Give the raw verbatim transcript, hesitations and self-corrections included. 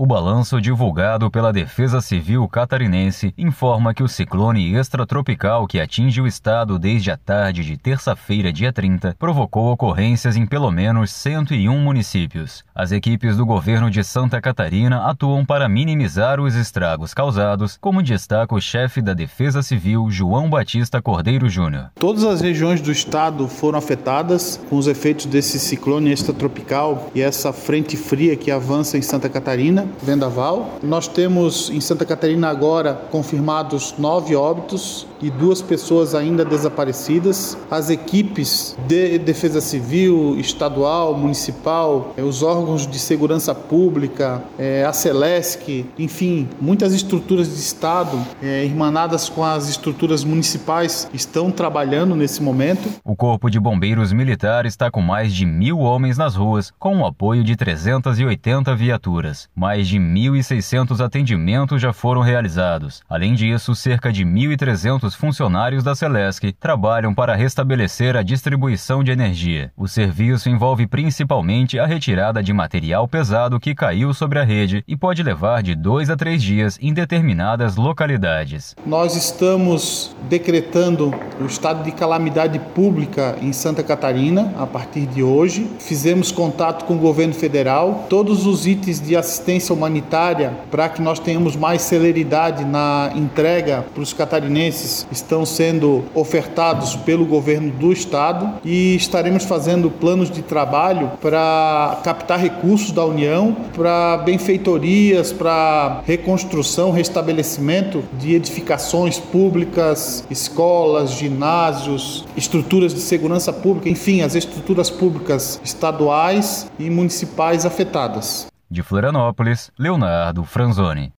O balanço divulgado pela Defesa Civil catarinense informa que o ciclone extratropical que atinge o estado desde a tarde de terça-feira, dia trinta, provocou ocorrências em pelo menos cento e um municípios. As equipes do governo de Santa Catarina atuam para minimizar os estragos causados, como destaca o chefe da Defesa Civil, João Batista Cordeiro Júnior. Todas as regiões do estado foram afetadas com os efeitos desse ciclone extratropical e essa frente fria que avança em Santa Catarina, vendaval. Nós temos em Santa Catarina agora confirmados nove óbitos e duas pessoas ainda desaparecidas. As equipes de defesa civil, estadual, municipal, os órgãos de segurança pública, a Celesc, enfim, muitas estruturas de estado irmanadas com as estruturas municipais estão trabalhando nesse momento. O Corpo de Bombeiros Militar está com mais de mil homens nas ruas, com o apoio de trezentas e oitenta viaturas. Mais de mil e seiscentos atendimentos já foram realizados. Além disso, cerca de mil e trezentos funcionários da Celesc trabalham para restabelecer a distribuição de energia. O serviço envolve principalmente a retirada de material pesado que caiu sobre a rede e pode levar de dois a três dias em determinadas localidades. Nós estamos decretando o estado de calamidade pública em Santa Catarina a partir de hoje. Fizemos contato com o governo federal. Todos os itens de assistência humanitária para que nós tenhamos mais celeridade na entrega para os catarinenses estão sendo ofertados pelo governo do estado e estaremos fazendo planos de trabalho para captar recursos da União para benfeitorias, para reconstrução, restabelecimento de edificações públicas, escolas, ginásios, estruturas de segurança pública, enfim, as estruturas públicas estaduais e municipais afetadas. De Florianópolis, Leonardo Franzoni.